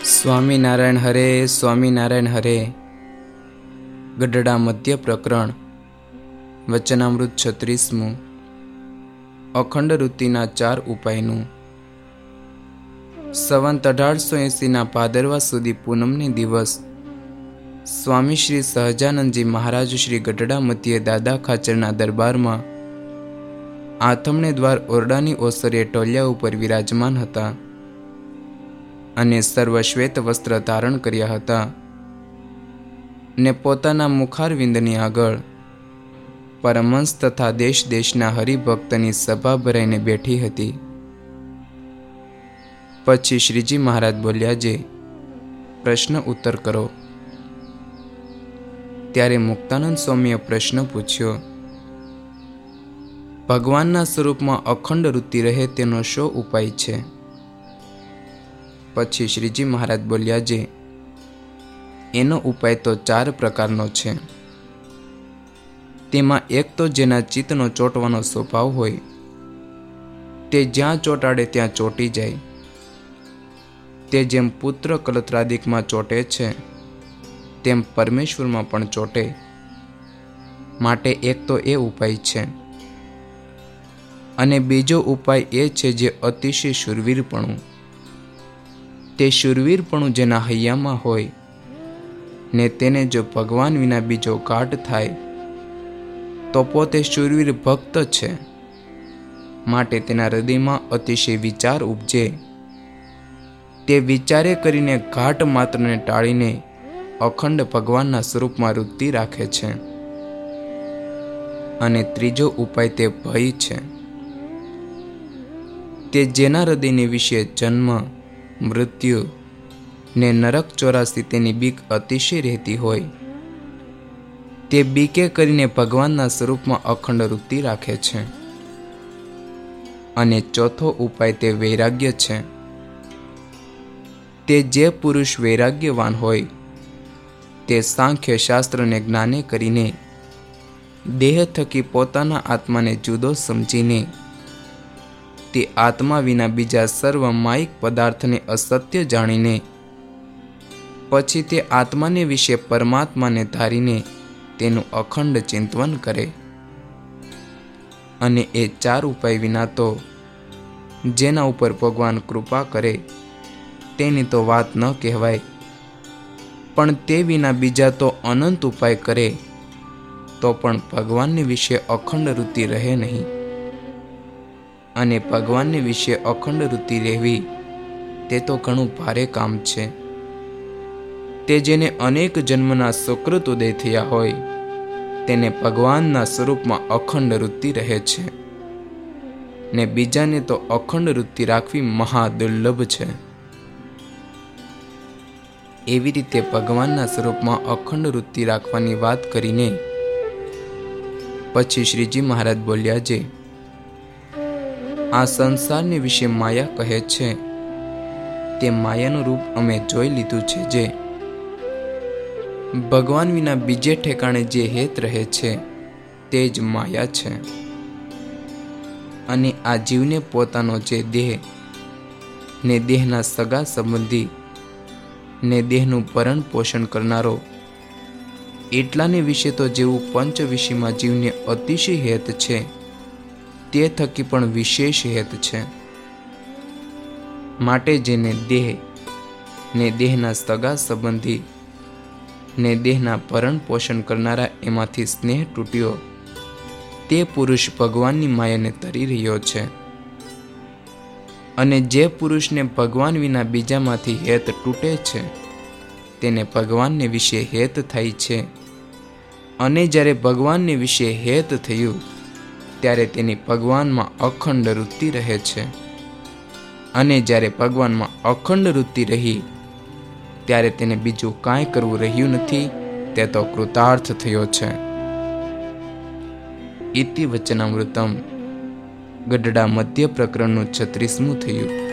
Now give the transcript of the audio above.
સ્વામિનારાયણ હરે, સ્વામિનારાયણ હરે. ગઢડા મધ્ય પ્રકરણ વચનામૃત 36મું. અખંડ વૃત્તિના 4 ઉપાયનું. સંવંત 1880ના ભાદરવા સુધી પૂનમને દિવસ સ્વામી શ્રી સહજાનંદજી મહારાજ શ્રી ગઢડા મધ્યે દાદા ખાચરના દરબારમાં આથમણે દ્વાર ઓરડાની ઓસરીએ ટોલિયા ઉપર વિરાજમાન હતા અને સર્વશ્વેત વસ્ત્ર ધારણ કર્યા હતા ને પોતાના મુખારવિંદની આગળ પરમહંસ તથા દેશ દેશના હરિભક્તની સભા ભરાઈને બેઠી હતી. પછી શ્રીજી મહારાજ બોલ્યા, જે પ્રશ્ન ઉત્તર કરો. ત્યારે મુક્તાનંદ સ્વામીએ પ્રશ્ન પૂછ્યો, ભગવાનના સ્વરૂપમાં અખંડ વૃત્તિ રહે તેનો શો ઉપાય છે? પછી શ્રીજી મહારાજ બોલ્યા, જે એનો ઉપાય તો 4 પ્રકારનો છે. તેમાં એક તો જેના ચિત્તનો ચોંટવાનો સ્વભાવ હોય તે જ્યાં ચોંટાડે ત્યાં ચોંટી જાય. તે જેમ પુત્ર કલત્રાદિકમાં ચોંટે છે તેમ પરમેશ્વરમાં પણ ચોંટે. માટે એક તો એ ઉપાય છે. અને બીજો ઉપાય એ છે જે અતિશય શૂરવીરપણું. તે શૂરવીરપણું જેના હૈયામાં હોય ને તેને જો ભગવાન વિના બીજો ઘાટ થાય તો પોતે શૂરવીર ભક્ત છે. માટે તેના હૃદયમાં અતિશય વિચાર ઉપજે. તે વિચારે કરીને ઘાટ માત્રને ટાળીને અખંડ ભગવાનના સ્વરૂપમાં વૃત્તિ રાખે છે. અને ત્રીજો ઉપાય તે ભય છે. તે જેના હૃદયને વિશે જન્મ, મૃત્યુ ને નરક 84 તેની બીક અતિશય રહેતી હોય તે બીકે કરીને ભગવાનના સ્વરૂપમાં અખંડ વૃત્તિ રાખે છે. અને ચોથો ઉપાય તે વૈરાગ્ય છે. તે જે પુરુષ વૈરાગ્યવાન હોય તે સાંખ્ય શાસ્ત્રને જ્ઞાને કરીને દેહ થકી પોતાના આત્માને જુદો સમજીને તે આત્મા વિના બીજા સર્વ માયિક પદાર્થને અસત્ય જાણીને પછી તે આત્માને વિશે પરમાત્માને ધારીને તેનું અખંડ ચિંતન કરે. અને એ 4 ઉપાય વિના તો જેના ઉપર ભગવાન કૃપા કરે તેની તો વાત ન કહેવાય, પણ તે વિના બીજા તો અનંત ઉપાય કરે તો પણ ભગવાનને વિશે અખંડ વૃત્તિ રહે નહીં. અને ભગવાનને વિશે અખંડ વૃત્તિ રહેવી તે તો ઘણું ભારે કામ છે. તે જેને અનેક જન્મના સુકૃત ઉદય થયા હોય તેને ભગવાનના સ્વરૂપમાં અખંડ વૃત્તિ રહે છે, ને બીજાને તો અખંડ વૃત્તિ રાખવી મહાદુર્લભ છે. એવી રીતે ભગવાનના સ્વરૂપમાં અખંડ વૃત્તિ રાખવાની વાત કરીને પછી શ્રીજી મહારાજ બોલ્યા, જે આ સંસારને વિશે માયા કહે છે તે માયાનું રૂપ અમે જોઈ લીધું છે. જે ભગવાન વિના બીજે ઠેકાણે જે હેત રહે છે તે જ માયા છે. અને આ જીવને પોતાનો જે દેહ ને દેહના સગા સંબંધી ને દેહનું ભરણ પોષણ કરનારો એટલાને વિશે તો જેવું પંચ વિષયમાં જીવને અતિશય હેત છે તે થકી પણ વિશેષ હેત છે. માટે જેને દેહ ને દેહના સગા સંબંધી ને દેહના ભરણ પોષણ કરનારા એમાંથી સ્નેહ તૂટ્યો તે પુરુષ ભગવાનની માયાને તરી રહ્યો છે. અને જે પુરુષને ભગવાન વિના બીજામાંથી હેત તૂટે છે તેને ભગવાનને વિશે હેત થાય છે. અને જ્યારે ભગવાનને વિશે હેત થયું ત્યારે તેની ભગવાનમાં અખંડ વૃત્તિ રહે છે. અને જ્યારે ભગવાનમાં અખંડ વૃત્તિ રહી ત્યારે તેને બીજું કાંઈ કરવું રહ્યું નથી, તે તો કૃતાર્થ થયો છે. ઇતિ વચનામૃતમ. ગઢડા મધ્ય પ્રકરણનું 36મું થયું.